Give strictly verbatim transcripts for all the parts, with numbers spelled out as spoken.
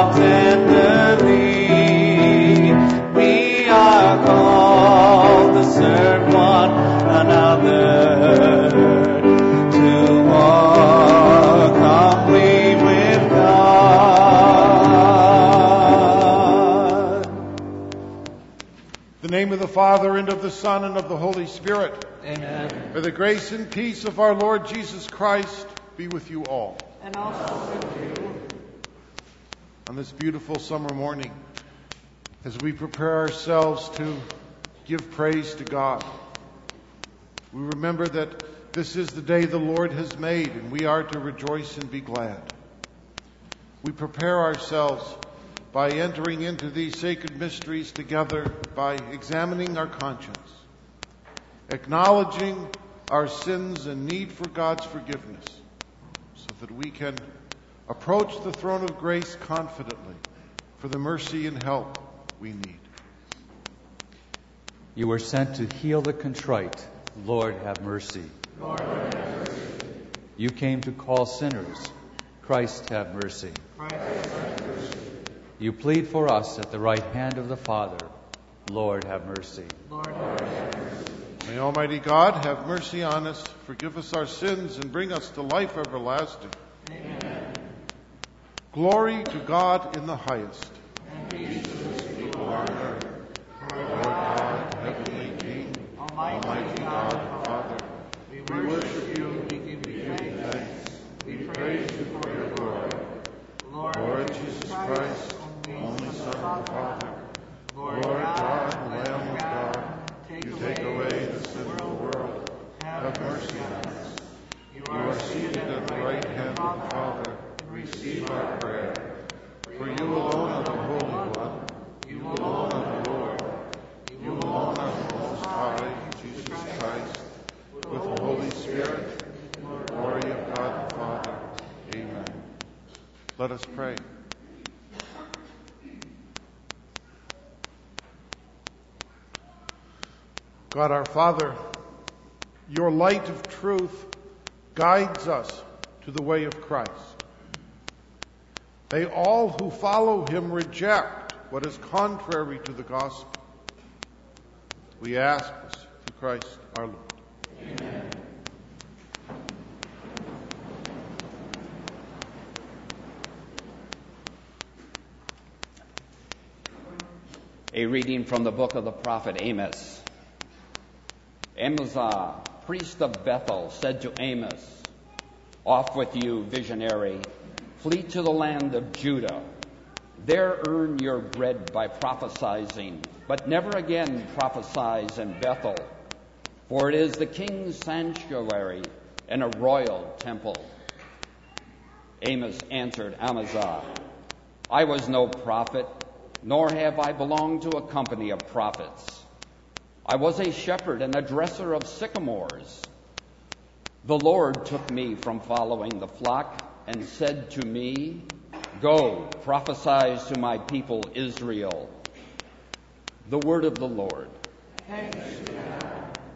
walk tenderly. We are called to serve one another, to walk humbly with God. In the name of the Father, and of the Son, and of the Holy Spirit. Amen. May the grace and peace of our Lord Jesus Christ be with you all. And also with you. On this beautiful summer morning, as we prepare ourselves to give praise to God, we remember that this is the day the Lord has made, and we are to rejoice and be glad. We prepare ourselves by entering into these sacred mysteries together, by examining our conscience, acknowledging our sins and need for God's forgiveness, so that we can approach the throne of grace confidently for the mercy and help we need. You were sent to heal the contrite. Lord, have mercy. Lord, have mercy. You came to call sinners. Christ, have mercy. Christ, have mercy. You plead for us at the right hand of the Father. Lord, have mercy. Lord, have mercy. May Almighty God have mercy on us, forgive us our sins, and bring us to life everlasting. Amen. Glory to God in the highest. And peace to his people on earth. Lord God, heavenly King, Almighty God, Father, we worship you, we give you thanks, we praise you for your glory. Lord Jesus Christ, only Son of the Father, Lord God, Lamb of God, you take away the sin of the world. Have mercy on us. You are seated at the right hand of the Father. Receive our prayer. For you alone are the Holy One. You alone are the Lord. You alone are the Most High, Jesus Christ, with the Holy Spirit, glory of God the Father. Amen. Let us pray. God our Father, your light of truth guides us to the way of Christ. May all who follow him reject what is contrary to the gospel. We ask this through Christ our Lord. Amen. A reading from the book of the prophet Amos. Amazah, priest of Bethel, said to Amos, "Off with you, visionary. Flee to the land of Judah. There earn your bread by prophesying, but never again prophesize in Bethel, for it is the king's sanctuary and a royal temple." Amos answered Amazah, "I was no prophet, nor have I belonged to a company of prophets. I was a shepherd and a dresser of sycamores. The Lord took me from following the flock and said to me, 'Go, prophesy to my people Israel.'" The word of the Lord. Thanks be to God.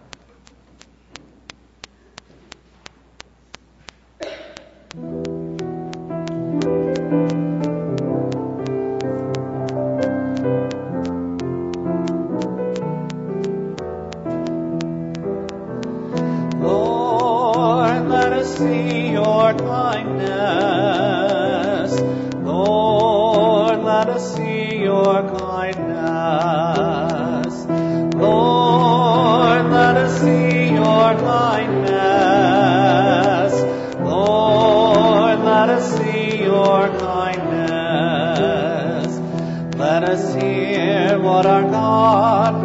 Lord, let us see your kindness. Lord, let us see your kindness. Lord, let us see your kindness. Lord, let us see your kindness. Let us hear what our God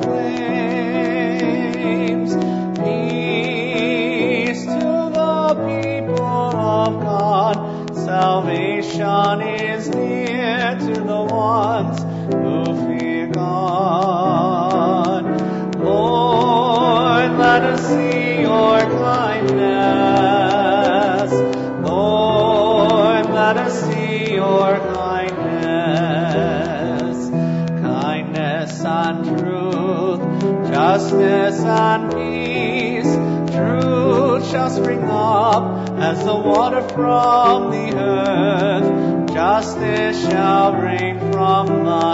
proclaims. Peace to the people of God. Salvation is near to the ones who fear God. Lord, let us see your kindness. Lord, let us see your kindness. Kindness and truth, justice and peace. Truth shall spring up as the water from the earth. justice shall reign from the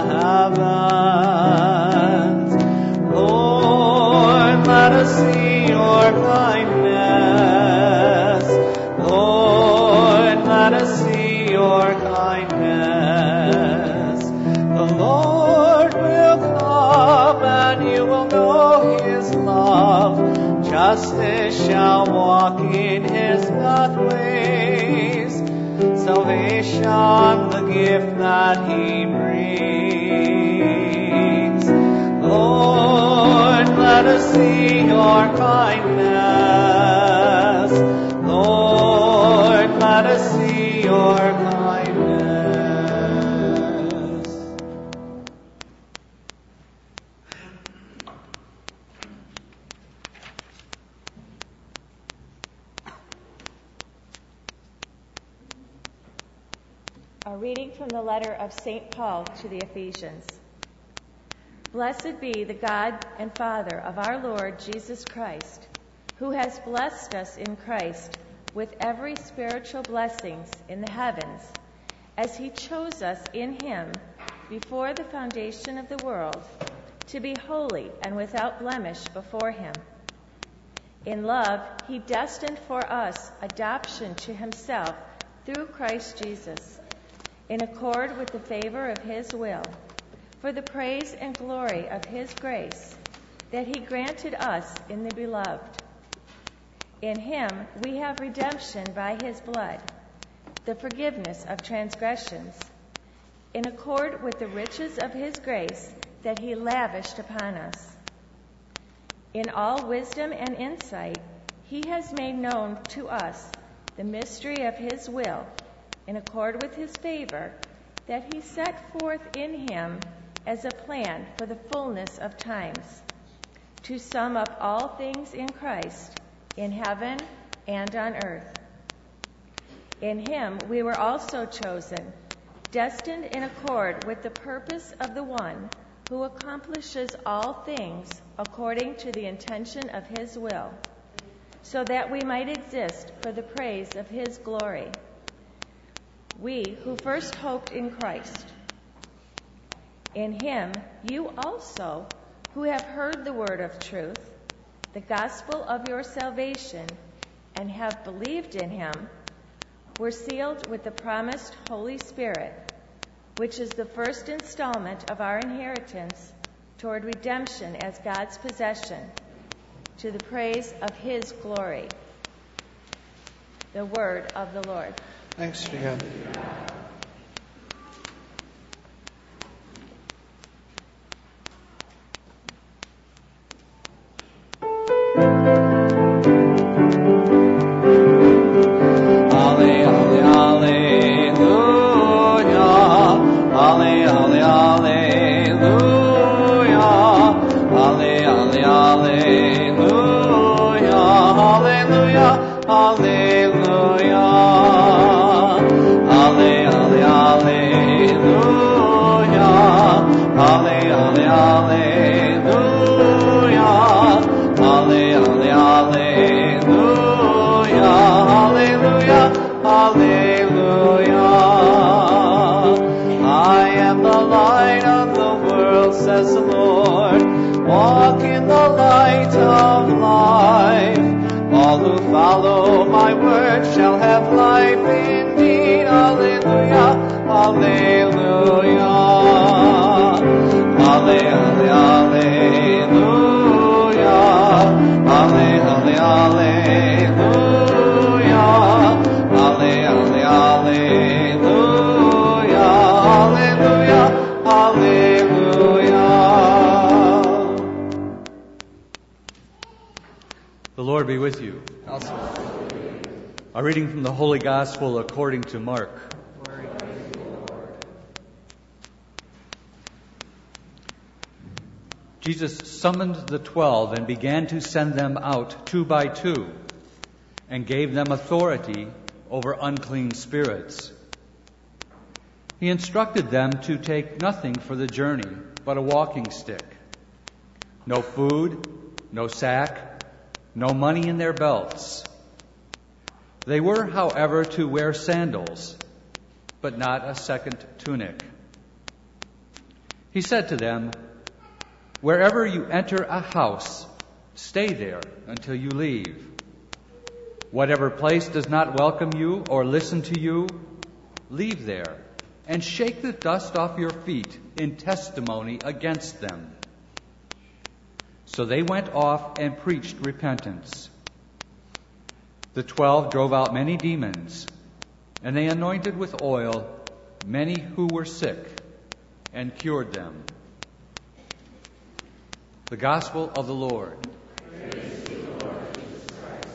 heavens. Lord, let us see your kindness. Lord, let us see your kindness. The Lord will come, and you will know his love. Justice shall walk in his pathways. Salvation, the gift that he brings. Lord, let us see your kindness. Lord, let us see your kindness. A reading from the letter of Saint Paul to the Ephesians. Blessed be the God and Father of our Lord Jesus Christ, who has blessed us in Christ with every spiritual blessings in the heavens, as he chose us in him before the foundation of the world, to be holy and without blemish before him. In love, he destined for us adoption to himself through Christ Jesus, in accord with the favor of his will, for the praise and glory of his grace that he granted us in the Beloved. In him we have redemption by his blood, the forgiveness of transgressions, in accord with the riches of his grace that he lavished upon us. In all wisdom and insight, he has made known to us the mystery of his will, in accord with his favor, that he set forth in him as a plan for the fullness of times, to sum up all things in Christ, in heaven and on earth. In him we were also chosen, destined in accord with the purpose of the one who accomplishes all things according to the intention of his will, so that we might exist for the praise of his glory. We who first hoped in Christ. In him you also, who have heard the word of truth, the gospel of your salvation, and have believed in him, were sealed with the promised Holy Spirit, which is the first installment of our inheritance toward redemption as God's possession, to the praise of his glory. The word of the Lord. Thanks to him. Be with you. Also. A reading from the Holy Gospel according to Mark. Jesus summoned the twelve and began to send them out two by two, and gave them authority over unclean spirits. He instructed them to take nothing for the journey but a walking stick, no food, no sack, no money in their belts. They were, however, to wear sandals, but not a second tunic. He said to them, "Wherever you enter a house, stay there until you leave. Whatever place does not welcome you or listen to you, leave there and shake the dust off your feet in testimony against them." So they went off and preached repentance. The twelve drove out many demons, and they anointed with oil many who were sick and cured them. The Gospel of the Lord. Praise to the Lord Jesus Christ.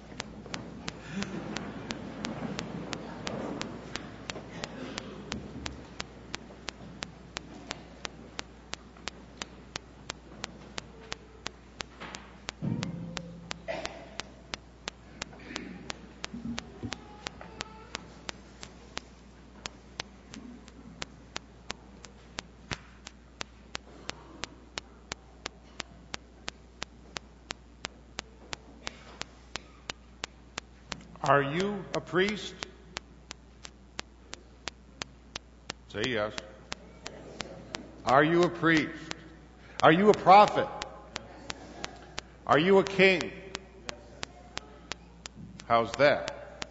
Are you a priest? Say yes. Are you a priest? Are you a prophet? Are you a king? How's that?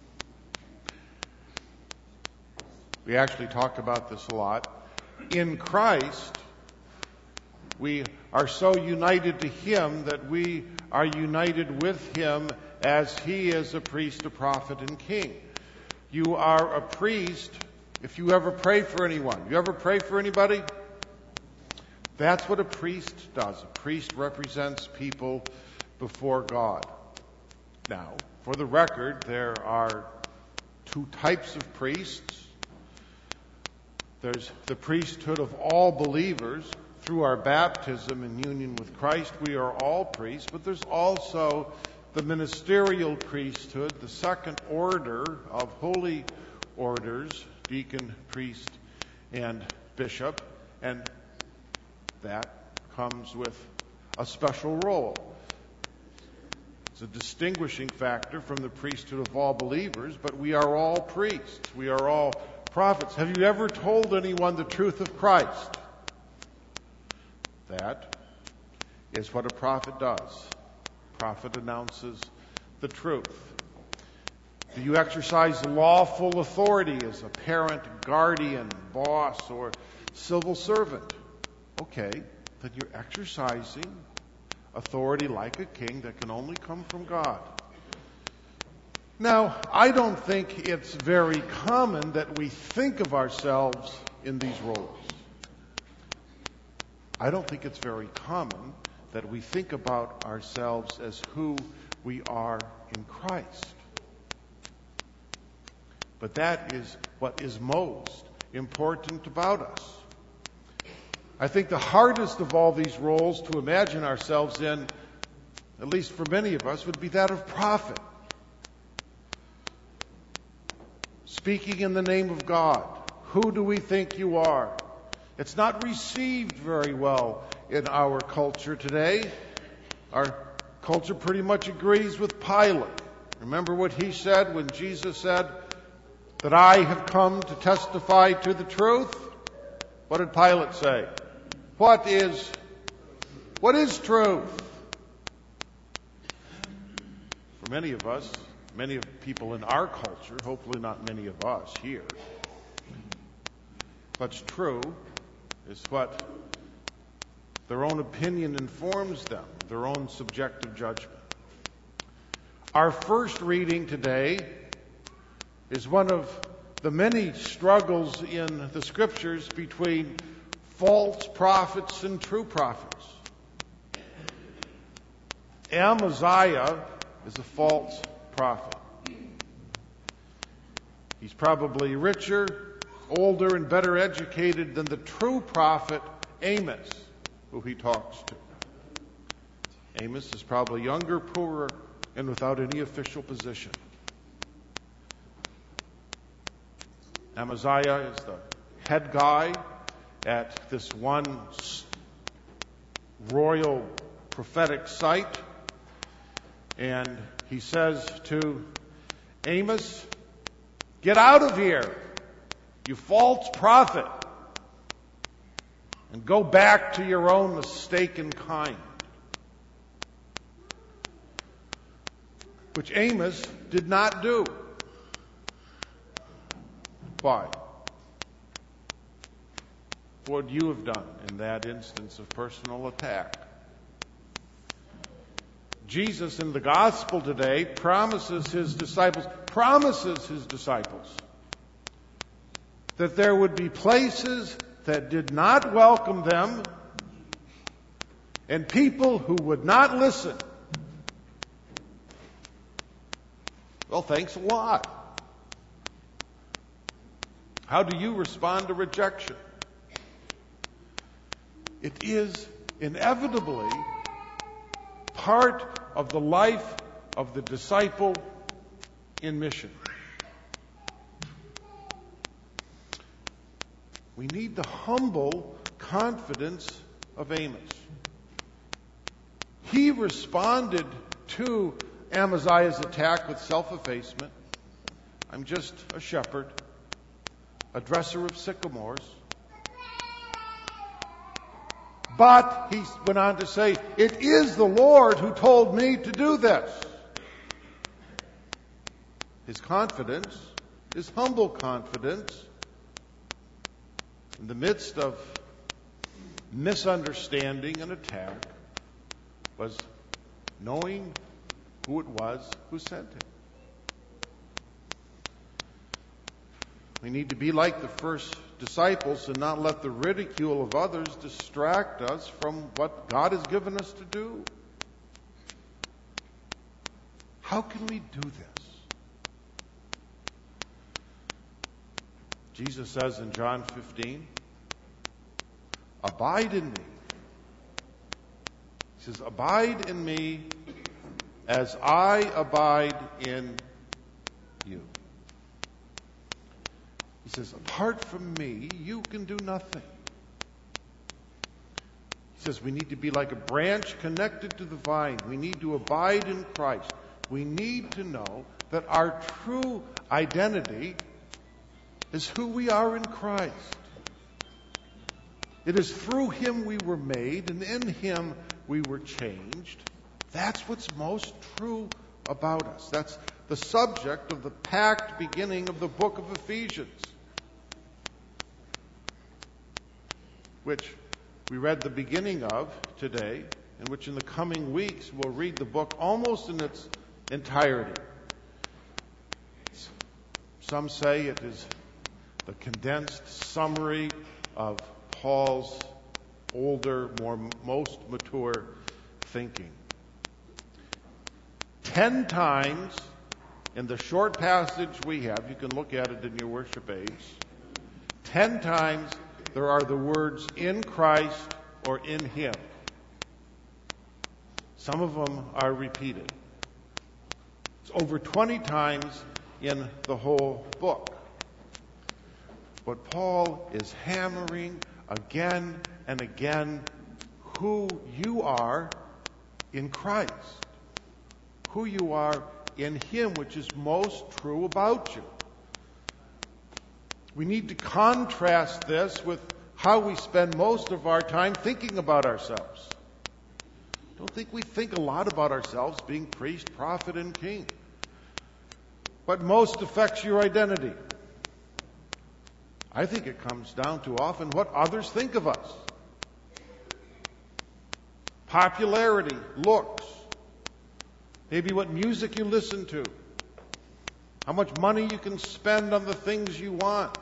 We actually talked about this a lot. In Christ, we are so united to Him that we are united with Him as He is a priest, a prophet, and king. You are a priest if you ever pray for anyone. You ever pray for anybody? That's what a priest does. A priest represents people before God. Now, for the record, there are two types of priests. There's the priesthood of all believers. Through our baptism and union with Christ, we are all priests. But there's also the ministerial priesthood, the second order of holy orders, deacon, priest, and bishop, and that comes with a special role. It's a distinguishing factor from the priesthood of all believers, but we are all priests. We are all prophets. Have you ever told anyone the truth of Christ? That is what a prophet does. Prophet announces the truth. Do you exercise lawful authority as a parent, guardian, boss, or civil servant? Okay, then you're exercising authority like a king that can only come from God. Now, I don't think it's very common that we think of ourselves in these roles. I don't think it's very common that we think about ourselves as who we are in Christ. But that is what is most important about us. I think the hardest of all these roles to imagine ourselves in, at least for many of us, would be that of prophet. Speaking in the name of God. Who do we think you are? It's not received very well in our culture today. Our culture pretty much agrees with Pilate. Remember what he said when Jesus said that I have come to testify to the truth? What did Pilate say? What is, what is truth? For many of us, many of the people in our culture, hopefully not many of us here, what's true is what their own opinion informs them, their own subjective judgment. Our first reading today is one of the many struggles in the Scriptures between false prophets and true prophets. Amaziah is a false prophet. He's probably richer, older, and better educated than the true prophet Amos, who he talks to. Amos is probably younger, poorer, and without any official position. Amaziah is the head guy at this one royal prophetic site, and he says to Amos, "Get out of here. you false prophet, and go back to your own mistaken kind. Which Amos did not do. Why? What would you have done in that instance of personal attack? Jesus in the gospel today promises his disciples, promises his disciples that there would be places that did not welcome them and people who would not listen. Well, thanks a lot. How do you respond to rejection? It is inevitably part of the life of the disciple in mission. We need the humble confidence of Amos. He responded to Amaziah's attack with self-effacement. I'm just a shepherd, a dresser of sycamores. But he went on to say, it is the Lord who told me to do this. His confidence, his humble confidence, in the midst of misunderstanding and attack, was knowing who it was who sent him. We need to be like the first disciples and not let the ridicule of others distract us from what God has given us to do. How can we do this? Jesus says in John fifteen, abide in me. He says, abide in me as I abide in you. He says, apart from me, you can do nothing. He says we need to be like a branch connected to the vine. We need to abide in Christ. We need to know that our true identity is who we are in Christ. It is through him we were made, and in him we were changed. That's what's most true about us. That's the subject of the packed beginning of the book of Ephesians, which we read the beginning of today, and which in the coming weeks we'll read the book almost in its entirety. Some say it is the condensed summary of Paul's older, more most mature thinking. Ten times in the short passage we have, you can look at it in your worship aids, ten times there are the words in Christ or in him. Some of them are repeated. It's over twenty times in the whole book. But Paul is hammering again and again who you are in Christ, who you are in him, which is most true about you. We need to contrast this with how we spend most of our time thinking about ourselves. I don't think we think a lot about ourselves being priest, prophet, and king. What most affects your identity? I think it comes down to often what others think of us. Popularity, looks, maybe what music you listen to, how much money you can spend on the things you want,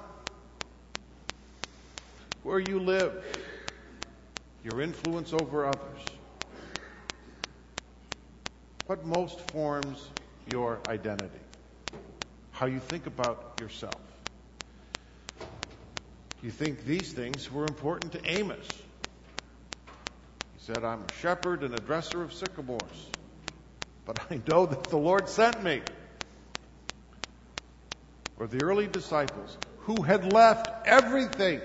where you live, your influence over others. What most forms your identity? How you think about yourself. You think these things were important to Amos. He said, I'm a shepherd and a dresser of sycamores, but I know that the Lord sent me. Or the early disciples who had left everything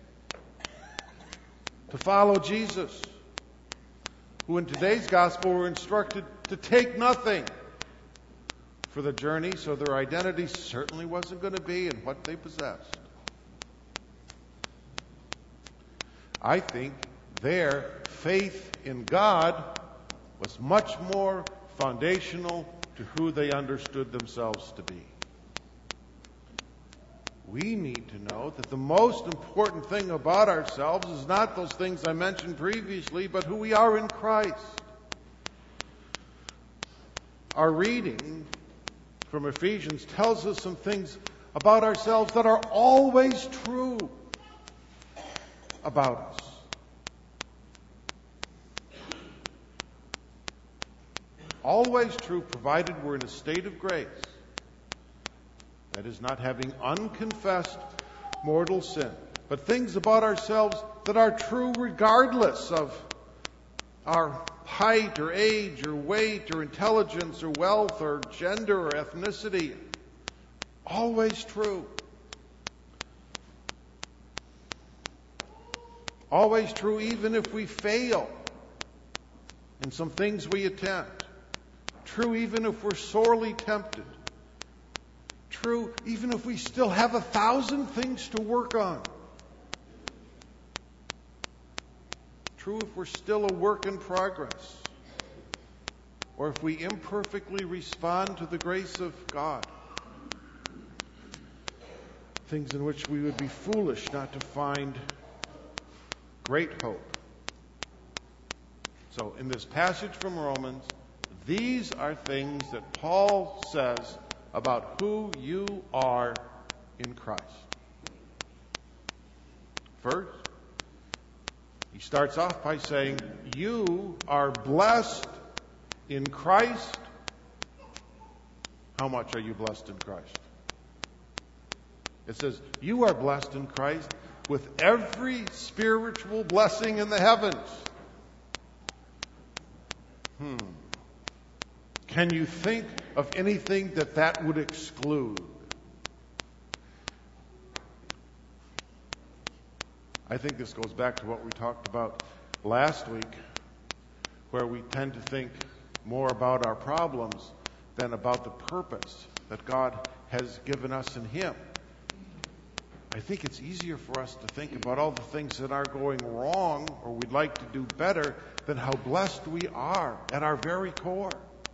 to follow Jesus, who in today's gospel were instructed to take nothing for the journey, so their identity certainly wasn't going to be in what they possessed. I think their faith in God was much more foundational to who they understood themselves to be. We need to know that the most important thing about ourselves is not those things I mentioned previously, but who we are in Christ. Our reading from Ephesians tells us some things about ourselves that are always true about us. Always true, provided we're in a state of grace. That is, not having unconfessed mortal sin. But things about ourselves that are true regardless of our height or age or weight or intelligence or wealth or gender or ethnicity. Always true. Always true even if we fail in some things we attempt. True even if we're sorely tempted. True even if we still have a thousand things to work on. True if we're still a work in progress. Or if we imperfectly respond to the grace of God. Things in which we would be foolish not to find great hope. So in this passage from Romans, these are things that Paul says about who you are in Christ. First, he starts off by saying, you are blessed in Christ. How much are you blessed in Christ? It says, you are blessed in Christ with every spiritual blessing in the heavens. Hmm. Can you think of anything that that would exclude? I think this goes back to what we talked about last week, where we tend to think more about our problems than about the purpose that God has given us in Him. I think it's easier for us to think about all the things that are going wrong or we'd like to do better than how blessed we are at our very core.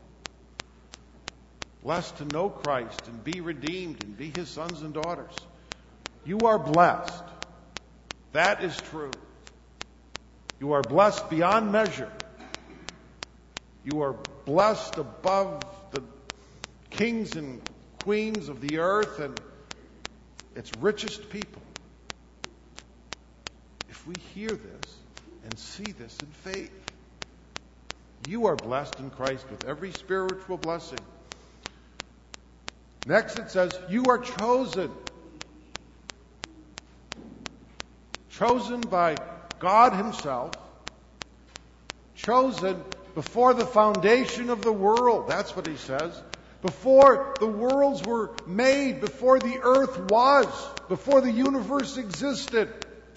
Blessed to know Christ and be redeemed and be His sons and daughters. You are blessed. That is true. You are blessed beyond measure. You are blessed above the kings and queens of the earth and its richest people. If we hear this and see this in faith, you are blessed in Christ with every spiritual blessing. Next it says, you are chosen. Chosen by God Himself. Chosen before the foundation of the world. That's what He says. Before the worlds were made, before the earth was, before the universe existed.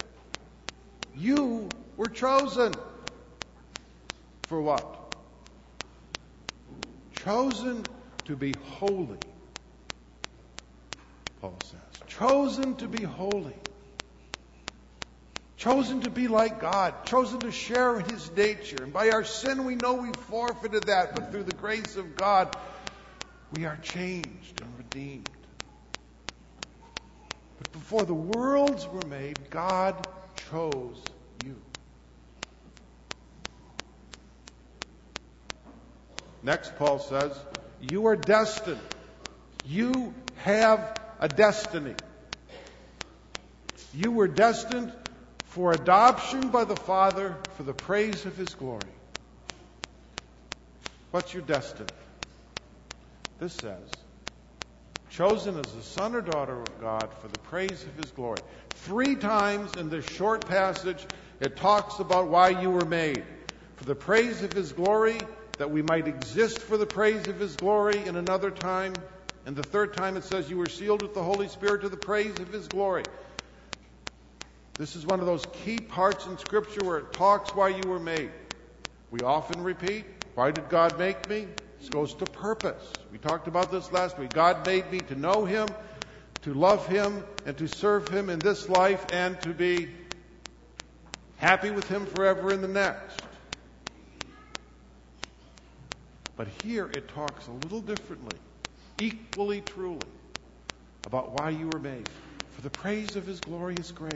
You were chosen. For what? Chosen to be holy. Paul says. Chosen to be holy. Chosen to be like God. Chosen to share in His nature. And by our sin we know we forfeited that. But through the grace of God, we are changed and redeemed. But before the worlds were made, God chose you. Next, Paul says, you are destined. You have a destiny. You were destined for adoption by the Father for the praise of His glory. What's your destiny? This says, chosen as a son or daughter of God for the praise of His glory. Three times in this short passage, it talks about why you were made. For the praise of His glory, that we might exist for the praise of His glory in another time. And the third time it says you were sealed with the Holy Spirit to the praise of His glory. This is one of those key parts in Scripture where it talks why you were made. We often repeat, why did God make me? This goes to purpose. We talked about this last week. God made me to know Him, to love Him, and to serve Him in this life and to be happy with him forever in the next. But here it talks a little differently, equally truly, about why you were made, for the praise of his glorious grace,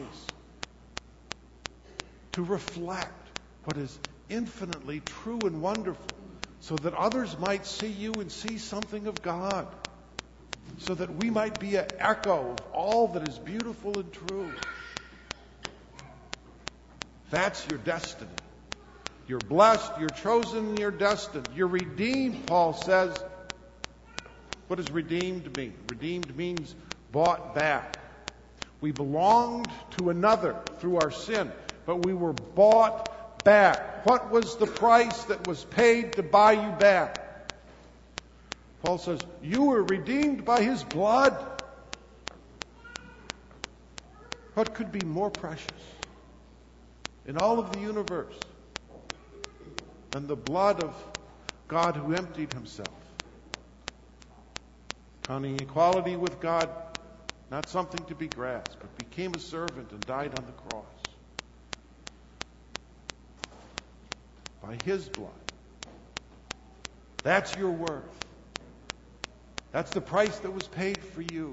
to reflect what is infinitely true and wonderful, so that others might see you and see something of God, so that we might be an echo of all that is beautiful and true. That's your destiny. You're blessed, you're chosen, you're destined. You're redeemed, Paul says. What does redeemed mean? Redeemed means bought back. We belonged to another through our sin, but we were bought back. What was the price that was paid to buy you back? Paul says, you were redeemed by his blood. What could be more precious in all of the universe than the blood of God who emptied himself, counting equality with God not something to be grasped, but became a servant and died on the cross. By his blood. That's your worth. That's the price that was paid for you.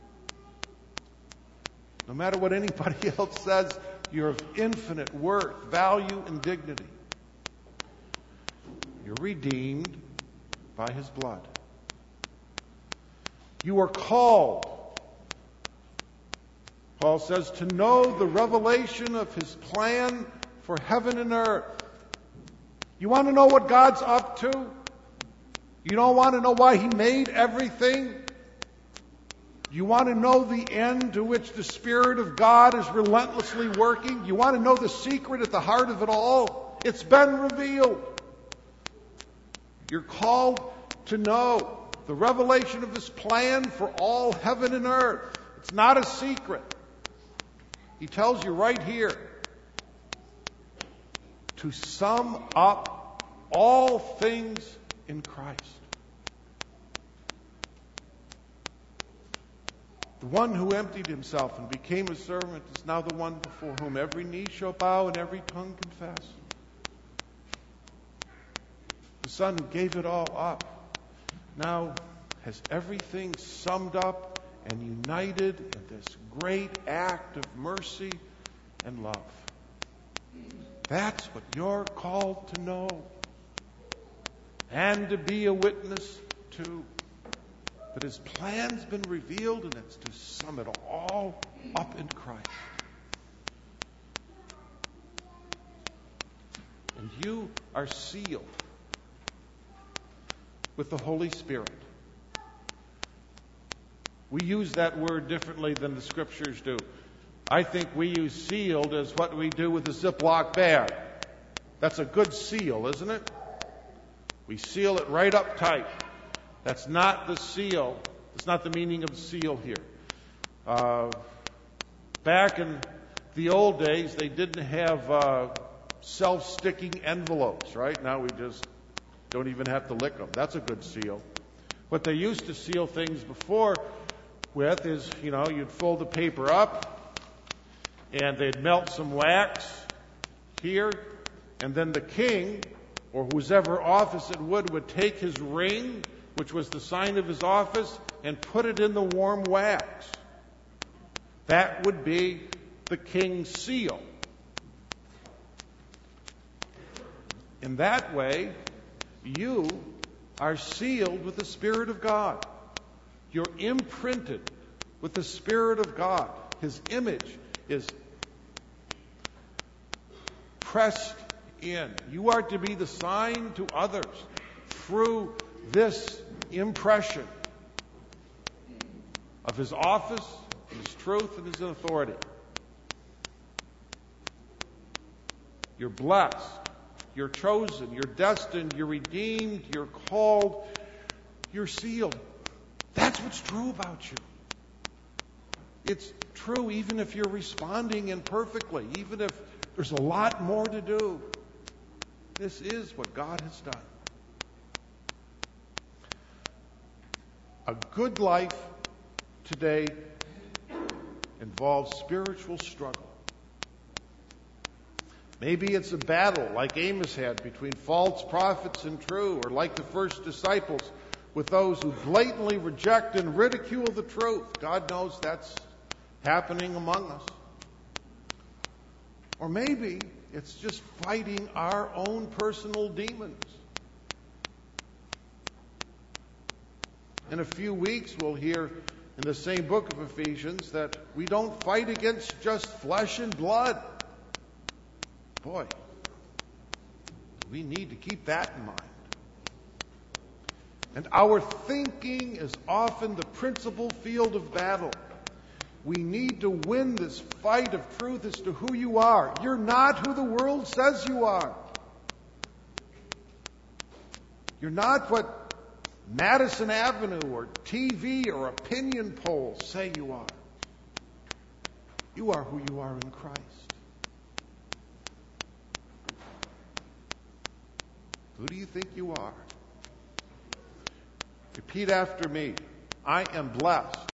No matter what anybody else says, you're of infinite worth, value, and dignity. You're redeemed by his blood. You are called, Paul says, to know the revelation of his plan for heaven and earth. You want to know what God's up to? You don't want to know why he made everything? You want to know the end to which the Spirit of God is relentlessly working? You want to know the secret at the heart of it all? It's been revealed. You're called to know the revelation of his plan for all heaven and earth. It's not a secret. He tells you right here to sum up all things in Christ. The one who emptied himself and became a servant is now the one before whom every knee shall bow and every tongue confess. The Son who gave it all up now has everything summed up and united in this great act of mercy and love. That's what you're called to know and to be a witness to. That his plan's been revealed, and it's to sum it all up in Christ. And you are sealed with the Holy Spirit. We use that word differently than the Scriptures do. I think we use sealed as what we do with a Ziploc bag. That's a good seal, isn't it? We seal it right up tight. That's not the seal. That's not the meaning of seal here. Uh, back in the old days, they didn't have uh, self-sticking envelopes, right? Now we just don't even have to lick them. That's a good seal. What they used to seal things before with is, you know, you'd fold the paper up, and they'd melt some wax here, and then the king, or whoever office it would, would take his ring, which was the sign of his office, and put it in the warm wax. That would be the king's seal. In that way, you are sealed with the Spirit of God. You're imprinted with the Spirit of God. His image is pressed in. You are to be the sign to others through this impression of his office, his truth, and his authority. You're blessed. You're chosen. You're destined. You're redeemed. You're called. You're sealed. That's what's true about you. It's true even if you're responding imperfectly, even if there's a lot more to do. This is what God has done. A good life today involves spiritual struggle. Maybe it's a battle like Amos had between false prophets and true, or like the first disciples with those who blatantly reject and ridicule the truth. God knows that's happening among us. Or maybe it's just fighting our own personal demons. In a few weeks, we'll hear in the same book of Ephesians that we don't fight against just flesh and blood. Boy, we need to keep that in mind. And our thinking is often the principal field of battle. We need to win this fight of truth as to who you are. You're not who the world says you are. You're not what Madison Avenue or T V or opinion polls say you are. You are who you are in Christ. Who do you think you are? Repeat after me. I am blessed